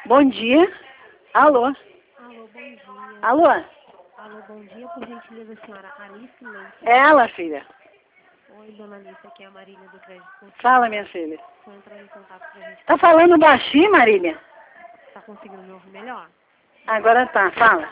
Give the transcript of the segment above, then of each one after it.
Bom dia. Alô? Alô, bom dia. Alô? Alô, bom dia, por gentileza, senhora Alice Leite. Ela, filha. Oi, dona Alice, aqui é a Marília do Crédito Consignado. Fala, minha filha. Estou entrando em contato pra gente. Tá falando baixinho, Marília? Tá conseguindo me ouvir melhor? Agora tá, fala.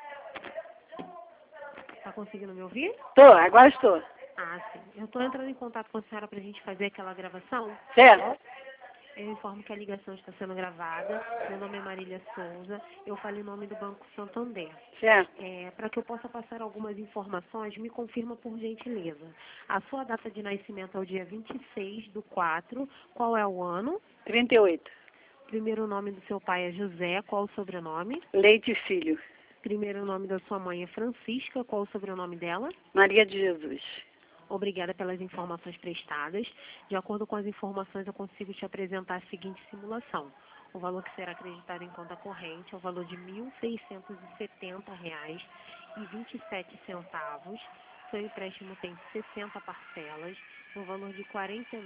Tá conseguindo me ouvir? Tô, agora estou. Ah, sim. Eu estou entrando em contato com a senhora pra gente fazer aquela gravação. Certo? Eu informo que a ligação está sendo gravada. Meu nome é Marília Souza. Eu falo em nome do Banco Santander. Certo. Para que eu possa passar algumas informações, me confirma por gentileza. A sua data de nascimento é o dia 26/4. Qual é o ano? 38. Primeiro nome do seu pai é José. Qual o sobrenome? Leite Filho. Primeiro nome da sua mãe é Francisca. Qual o sobrenome dela? Maria de Jesus. Obrigada pelas informações prestadas. De acordo com as informações, eu consigo te apresentar a seguinte simulação. O valor que será acreditado em conta corrente é o valor de R$ 1.670,27. Seu empréstimo tem 60 parcelas, no valor de R$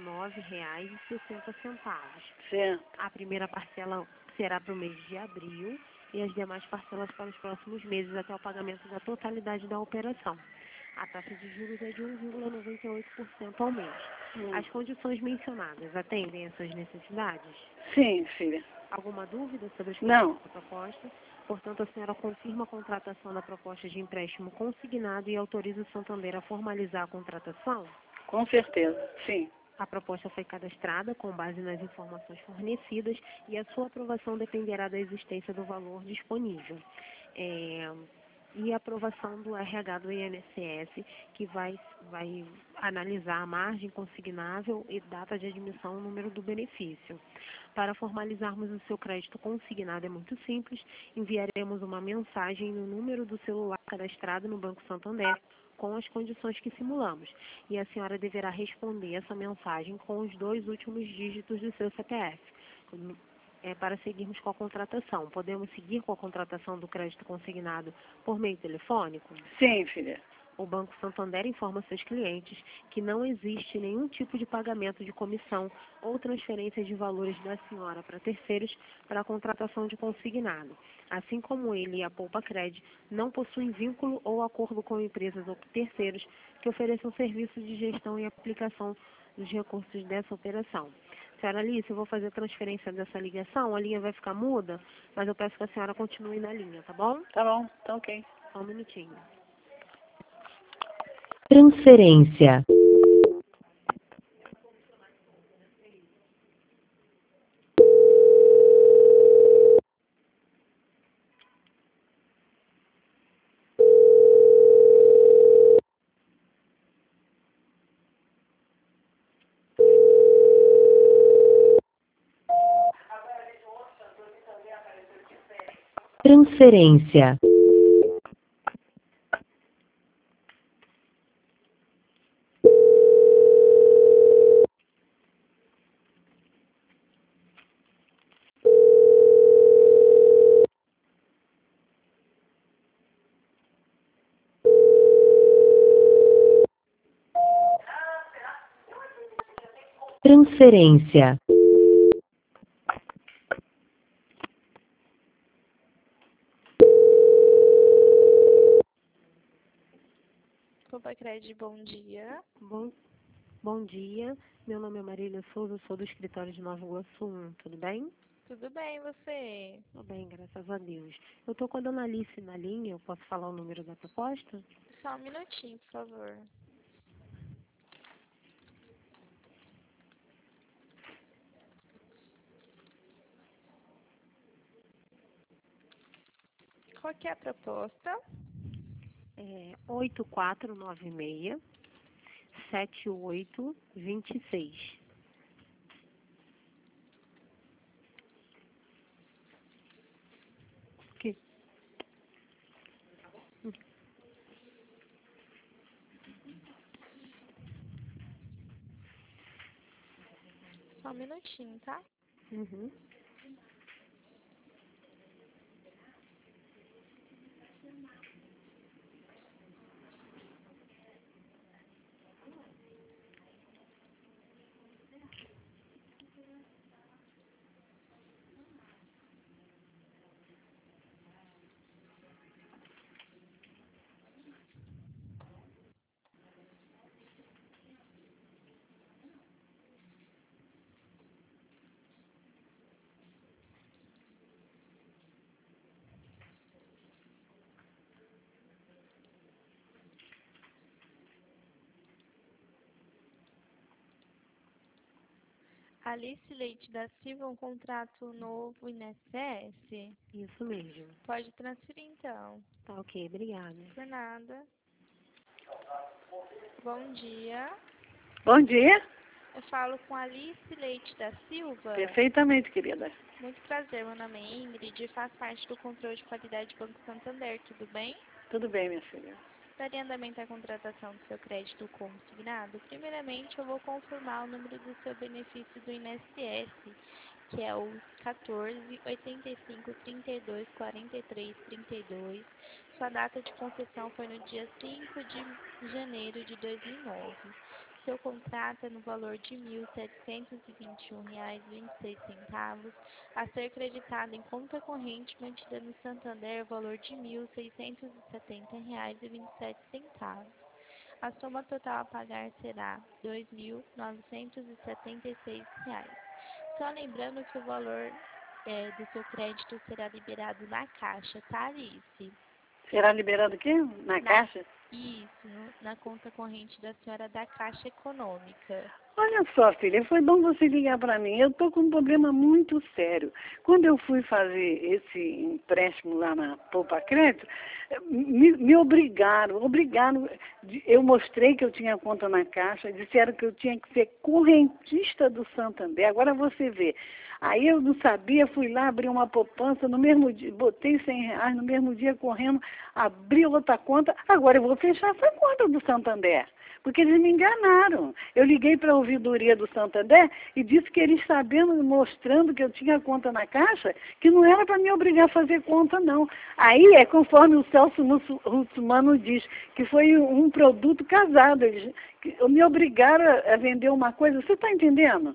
49,60. Certo. A primeira parcela será para o mês de abril e as demais parcelas para os próximos meses até o pagamento da totalidade da operação. A taxa de juros é de 1,98% ao mês. As condições mencionadas atendem às suas necessidades? Sim, filha. Alguma dúvida sobre as Não. condições da proposta? Portanto, a senhora confirma a contratação da proposta de empréstimo consignado e autoriza o Santander a formalizar a contratação? Com certeza. Sim. A proposta foi cadastrada com base nas informações fornecidas e a sua aprovação dependerá da existência do valor disponível. E a aprovação do RH do INSS, que vai analisar a margem consignável e data de admissão, o número do benefício. Para formalizarmos o seu crédito consignado é muito simples, enviaremos uma mensagem no número do celular cadastrado no Banco Santander, com as condições que simulamos, e a senhora deverá responder essa mensagem com os 2 últimos dígitos do seu CPF. Para seguirmos com a contratação. Podemos seguir com a contratação do crédito consignado por meio telefônico? Sim, filha. O Banco Santander informa seus clientes que não existe nenhum tipo de pagamento de comissão ou transferência de valores da senhora para terceiros para a contratação de consignado. Assim como ele e a Poupa Cred não possuem vínculo ou acordo com empresas ou terceiros que ofereçam serviços de gestão e aplicação dos recursos dessa operação. Senhora Alice, eu vou fazer a transferência dessa ligação, a linha vai ficar muda, mas eu peço que a senhora continue na linha, tá bom? Tá bom, tá ok. Só um minutinho. Transferência. Transferência. Transferência. Poupa Cred, bom dia. Bom dia, meu nome é Marília Souza, sou do escritório de Nova Iguaçu 1, tudo bem? Tudo bem, você? Tudo bem, graças a Deus. Eu estou com a dona Alice na linha, eu posso falar o número da proposta? Só um minutinho, por favor. Qual que é a proposta? 8496-7826. Que? Só um minutinho, tá? Uhum. Alice Leite da Silva, um contrato novo INSS? Isso mesmo. Pode transferir então. Tá ok, obrigada. Por nada. Bom dia. Bom dia. Eu falo com Alice Leite da Silva. Perfeitamente, querida. Muito prazer, meu nome é Ingrid e faço parte do controle de qualidade do Banco Santander, tudo bem? Tudo bem, minha filha. Daria andamento à contratação do seu crédito consignado? Primeiramente, eu vou confirmar o número do seu benefício do INSS, que é o 14 85 32 43 32. Sua data de concessão foi no dia 5 de janeiro de 2009. Seu contrato é no valor de R$ 1.721,26, a ser creditado em conta corrente mantida no Santander, valor de R$ 1.670,27. A soma total a pagar será R$ 2.976. Só lembrando que o valor do seu crédito será liberado na Caixa, tá, Alice? Será liberado o quê? Na caixa? Isso, na conta corrente da senhora da Caixa Econômica. Olha só, filha, foi bom você ligar para mim. Eu estou com um problema muito sério. Quando eu fui fazer esse empréstimo lá na Poupa Crédito, me obrigaram. Eu mostrei que eu tinha conta na Caixa, disseram que eu tinha que ser correntista do Santander. Agora você vê. Aí eu não sabia, fui lá, abri uma poupança, no mesmo dia, botei R$ 100, no mesmo dia correndo, abri outra conta, agora eu vou fechar essa conta do Santander. Porque eles me enganaram. Eu liguei para a ouvidoria do Santander e disse que eles sabendo, mostrando que eu tinha conta na Caixa, que não era para me obrigar a fazer conta, não. Aí é conforme o Celso Russomano diz, que foi um produto casado. Eles me obrigaram a vender uma coisa. Você está entendendo?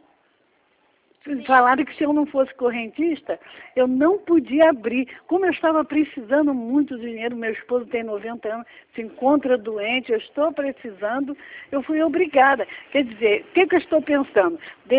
Falaram que se eu não fosse correntista, eu não podia abrir. Como eu estava precisando muito de dinheiro, meu esposo tem 90 anos, se encontra doente, eu estou precisando, eu fui obrigada. Quer dizer, o que eu estou pensando?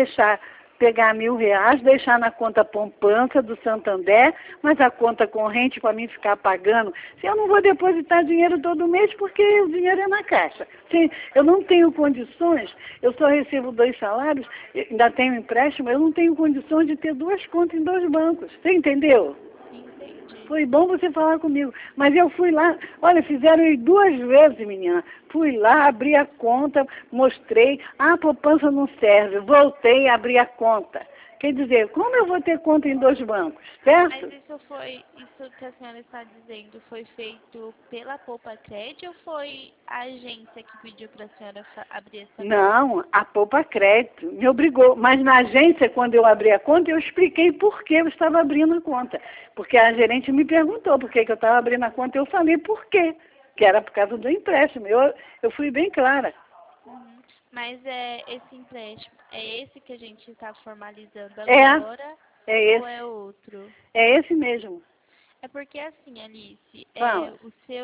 Pegar R$ 1.000, deixar na conta poupança do Santander, mas a conta corrente para mim ficar pagando. Se eu não vou depositar dinheiro todo mês, porque o dinheiro é na Caixa. Se eu não tenho condições, eu só recebo 2 salários, ainda tenho empréstimo, eu não tenho condições de ter 2 contas em 2 bancos. Você entendeu? Entendi. Foi bom você falar comigo. Mas eu fui lá, olha, fizeram isso 2 vezes, menina. Fui lá, abri a conta, mostrei, a poupança não serve. Voltei, abri a conta. Quer dizer, como eu vou ter conta em 2 bancos, certo? Mas isso que a senhora está dizendo, foi feito pela Poupa Crédito ou foi a agência que pediu para a senhora abrir essa conta? Não, a Poupa Crédito me obrigou. Mas na agência, quando eu abri a conta, eu expliquei por que eu estava abrindo a conta. Porque a gerente me perguntou por que eu estava abrindo a conta, eu falei por quê. Que era por causa do empréstimo. Eu fui bem clara. Uhum. Mas esse empréstimo, é esse que a gente está formalizando É, agora é ou esse. é outro? É esse mesmo. É porque assim, Alice, Fala.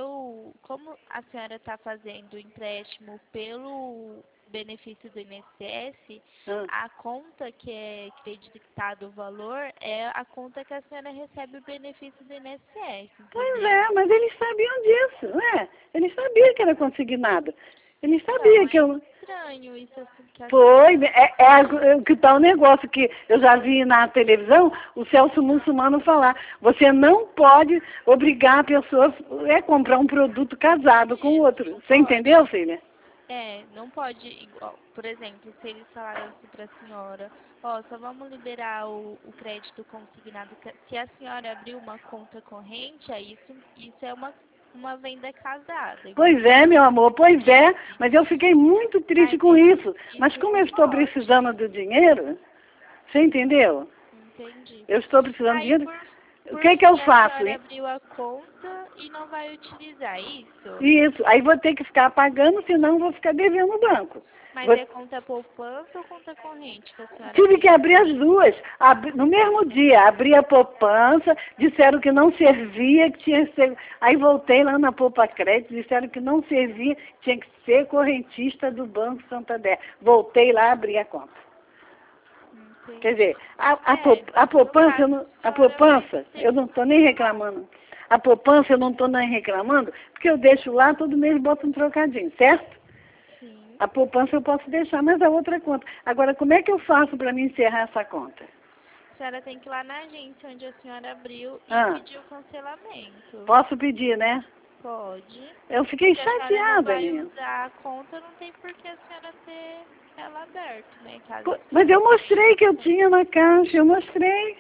como a senhora está fazendo o empréstimo pelo benefício do INSS, a conta que é creditado o valor é a conta que a senhora recebe o benefício do INSS, Pois entendeu? é, mas eles sabiam disso, né? Eles sabiam que era consignado. Eles Então, sabiam que eu... estranho isso assim, que a Foi, senhora... é que tal negócio que eu já vi na televisão o Celso Muçulmano falar. Você não pode obrigar a pessoa a comprar um produto casado com o outro. Você entendeu, filha? Não pode, igual, por exemplo, se eles falaram assim para a senhora, só vamos liberar o crédito consignado, se a senhora abrir uma conta corrente, aí isso é uma venda casada. Pois é, meu amor, pois é, mas eu fiquei muito triste com isso. Mas como eu estou precisando do dinheiro, você entendeu? Entendi. Eu estou precisando de Aí, dinheiro. O que eu faço? A senhora abriu a conta e não vai utilizar isso? Isso, aí vou ter que ficar pagando, senão vou ficar devendo no banco. Mas é conta poupança ou conta corrente que a senhora Tive abriu? que abrir as duas. No mesmo dia, abri a poupança, disseram que não servia, que tinha que ser... Aí voltei lá na Poupa Crédito, disseram que não servia, tinha que ser correntista do Banco Santander. Voltei lá, abri a conta. Entendi. Quer dizer, a poupança, eu não estou nem reclamando. A poupança eu não estou nem reclamando, porque eu deixo lá, todo mês boto um trocadinho, certo? Sim. A poupança eu posso deixar, mas a outra conta. Agora, como é que eu faço para me encerrar essa conta? A senhora tem que ir lá na agência onde a senhora abriu e Ah. pedir o cancelamento. Posso pedir, né? Pode. Eu fiquei Se a senhora não chateada, vai menina. usar a conta, não tem por que a senhora ter ela aberta, né? Caso Pô, a mas senhora eu mostrei que eu tinha na caixa, eu mostrei.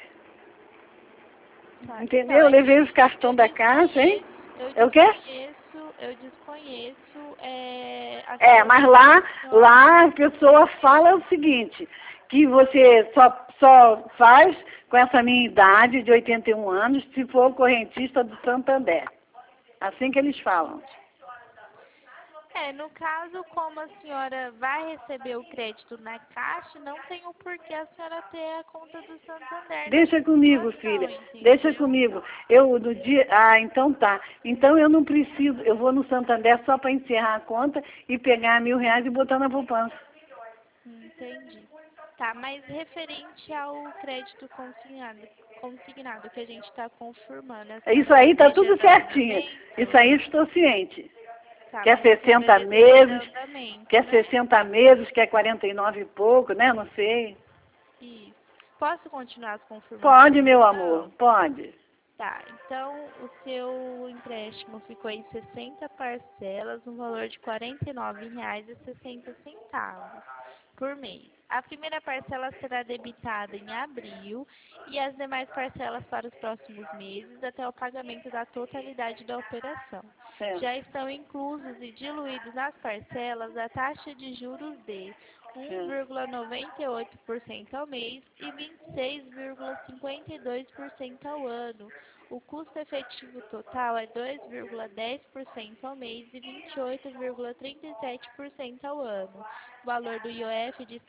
Tá, Entendeu? então, Eu é que levei os cartões da caixa, hein? É o quê? eu desconheço a Mas situação lá, que a senhora... lá a pessoa fala o seguinte, que você só faz com essa minha idade de 81 anos se for correntista do Santander. Assim que eles falam. no caso, como a senhora vai receber o crédito na Caixa, não tem o porquê a senhora ter a conta do Santander Deixa nessa comigo, situação, filha. entendeu? Deixa comigo. Eu no dia. Ah, então tá. Então eu não preciso. Eu vou no Santander só para encerrar a conta e pegar R$ 1.000 e botar na poupança. Entendi. Tá, mas referente ao crédito consignado que a gente está confirmando, a Isso senhora aí tá deseja tudo dar certinho. andamento? Isso aí estou ciente. Tá, Quer mas a senhora 60 deseja dar meses, andamento, quer né? 60 meses, quer 49 e pouco, né? Não sei. Isso. Posso continuar as confirmações, Pode, meu amor, então? pode. Tá, então o seu empréstimo ficou em 60 parcelas, no valor de R$ 49,60 por mês. A primeira parcela será debitada em abril e as demais parcelas para os próximos meses até o pagamento da totalidade da operação. Certo. Já estão inclusos e diluídos nas parcelas a taxa de juros de 1,98% ao mês e 26,52% ao ano. O custo efetivo total é 2,10% ao mês e 28,37% ao ano. O valor do IOF de R$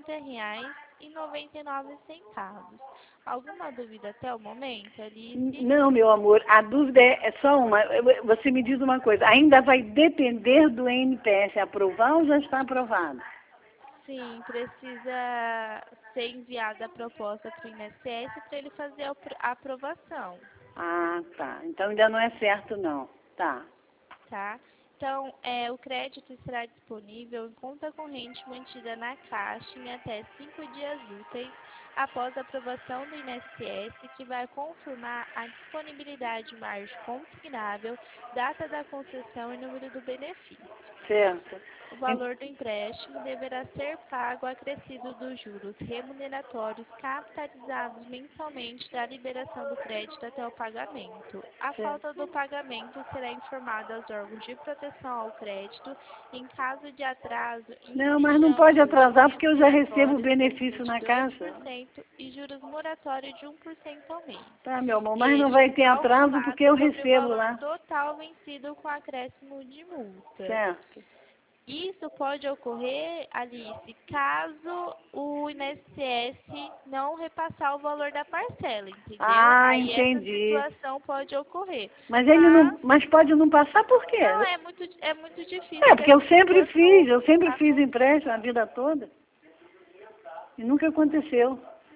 50,99. Alguma dúvida até o momento, Alice? Não, meu amor, a dúvida é só uma. Você me diz uma coisa, ainda vai depender do NPS aprovar ou já está aprovado? Sim, precisa ser enviada a proposta para o INSS para ele fazer a aprovação, Ah, tá. Então ainda não é certo, não. Tá. tá? Então, o crédito será disponível em conta corrente mantida na Caixa em até 5 dias úteis após a aprovação do INSS, que vai confirmar a disponibilidade de margem consignável, data da concessão e número do benefício. Certo. O valor do empréstimo deverá ser pago acrescido dos juros remuneratórios capitalizados mensalmente da liberação do crédito até o pagamento. A falta do pagamento será informada aos órgãos de proteção ao crédito em caso de atraso. Não, mas não pode atrasar porque eu já recebo o benefício na de caixa. 2% e juros moratórios de 1% ao mês. Tá, meu amor, mas não vai ter atraso porque eu Sobre o recebo valor lá. total vencido com acréscimo de multa. Certo. Isso pode ocorrer, Alice, caso o INSS não repassar o valor da parcela, entendeu? Ah, Aí entendi. essa situação pode ocorrer. Mas ele não, mas pode não passar por quê? Não, é muito difícil. É, porque que essa situação eu sempre fiz aconteça. empréstimo a vida toda. E nunca aconteceu.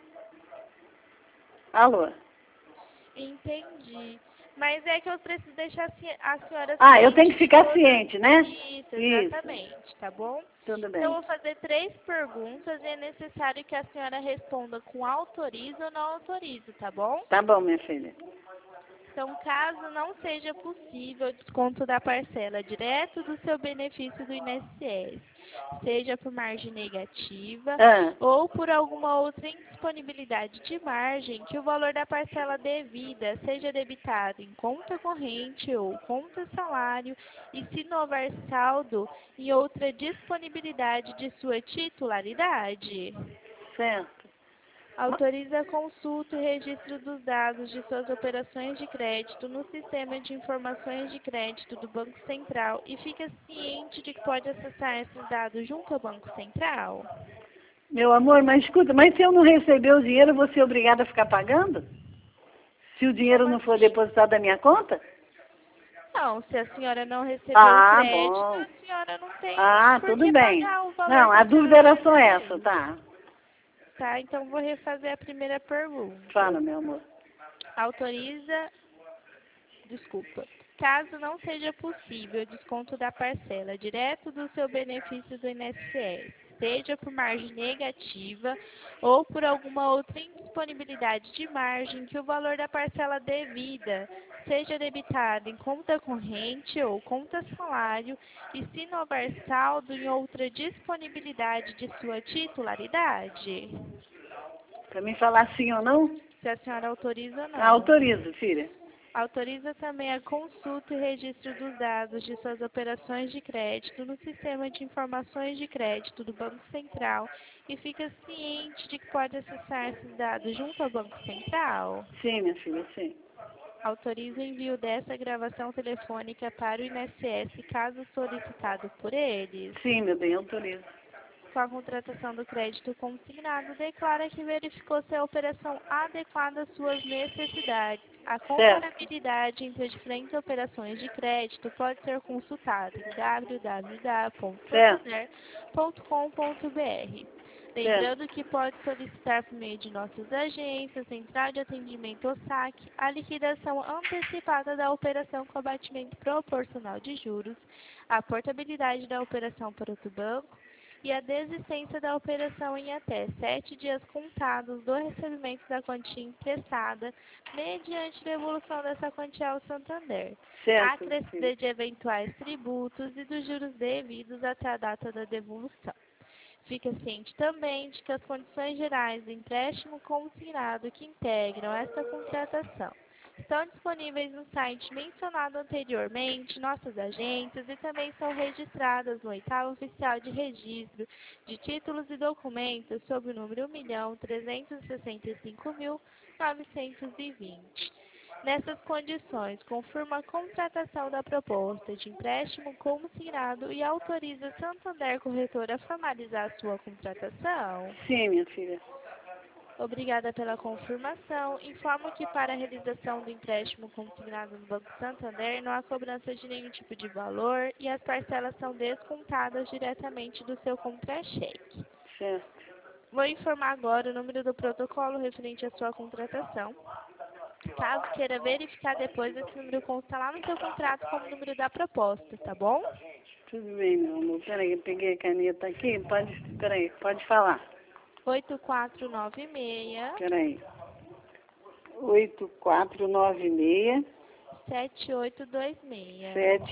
Alô? Entendi. Mas é que eu preciso deixar a senhora Ah, eu tenho ciente que de ficar todas. ciente, né? Isso, Isso. exatamente, tá bom? Tudo Então, eu bem. vou fazer 3 perguntas e é necessário que a senhora responda com autorizo ou não autorizo, tá bom? Tá bom, minha filha. Então, caso não seja possível o desconto da parcela direto do seu benefício do INSS, seja por margem negativa Ah, ou por alguma outra indisponibilidade de margem, que o valor da parcela devida seja debitado em conta corrente ou conta salário e se não houver saldo em outra disponibilidade de sua titularidade. certo. Autoriza a consulta e registro dos dados de suas operações de crédito no Sistema de Informações de Crédito do Banco Central e fica ciente de que pode acessar esses dados junto ao Banco Central? Meu amor, mas escuta, mas se eu não receber o dinheiro, eu vou ser obrigada a ficar pagando? Se o dinheiro Como não for assim? depositado na minha conta? Não, se a senhora não recebeu o Ah, crédito, bom. a senhora não tem Ah, por tudo que bem. pagar o valor Não, que a a senhora dúvida era não só essa, recebeu. tá? Tá, então vou refazer a primeira pergunta. Fala, meu amor. Autoriza, desculpa. Caso não seja possível o desconto da parcela direto do seu benefício do INSS, seja por margem negativa ou por alguma outra indisponibilidade de margem, que o valor da parcela devida seja debitado em conta corrente ou conta salário e, se não houver saldo, em outra disponibilidade de sua titularidade. Para mim falar sim ou não? Se a senhora autoriza ou não. Autorizo, filha. Autoriza também a consulta e registro dos dados de suas operações de crédito no Sistema de Informações de Crédito do Banco Central e fica ciente de que pode acessar esses dados junto ao Banco Central? Sim, minha filha, sim. Autoriza o envio dessa gravação telefônica para o INSS caso solicitado por eles? Sim, meu bem, autorizo. Com a contratação do crédito consignado, declara que verificou se a operação adequada às suas necessidades. A comparabilidade entre as diferentes operações de crédito pode ser consultada em www.santander.com.br. Lembrando que pode solicitar por meio de nossas agências, Central de Atendimento ou SAC, a liquidação antecipada da operação com abatimento proporcional de juros, a portabilidade da operação para outro banco, e a desistência da operação em até 7 dias contados do recebimento da quantia emprestada, mediante devolução dessa quantia ao Santander, Certo, a crescida de eventuais tributos e dos juros devidos até a data da devolução. Fica ciente também de que as condições gerais do empréstimo consignado que integram esta contratação estão disponíveis no site mencionado anteriormente, nossas agências, e também são registradas no 8º Oficial de Registro de Títulos e Documentos sob o número 1.365.920. Nessas condições, confirma a contratação da proposta de empréstimo consignado e autoriza Santander Corretora a formalizar a sua contratação? Sim, minha filha. Obrigada pela confirmação. Informo que para a realização do empréstimo consignado no Banco Santander não há cobrança de nenhum tipo de valor e as parcelas são descontadas diretamente do seu contra-cheque. Certo. Vou informar agora o número do protocolo referente à sua contratação. Caso queira verificar depois, esse número consta lá no seu contrato como número da proposta, tá bom? Tudo bem, meu amor. Peraí, eu peguei a caneta aqui. Peraí, pode falar. 8496 Peraí. 8496 7826.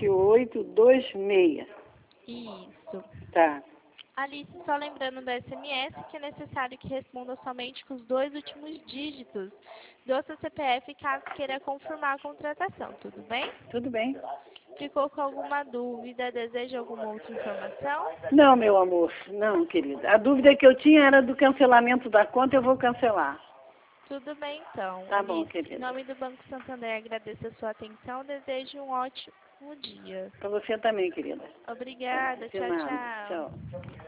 7826. Isso. Tá. Alice, só lembrando do SMS que é necessário que responda somente com os 2 últimos dígitos do seu CPF caso queira confirmar a contratação, tudo bem? Tudo bem. Ficou com alguma dúvida? Deseja alguma outra informação? Não, meu amor. Não, querida. A dúvida que eu tinha era do cancelamento da conta. Eu vou cancelar. Tudo bem, então. Tá bom, Alice, querida. em nome do Banco Santander, agradeço a sua atenção. Desejo um ótimo dia. Pra você também, querida. Obrigada. De Tchau, nada. tchau. Tchau.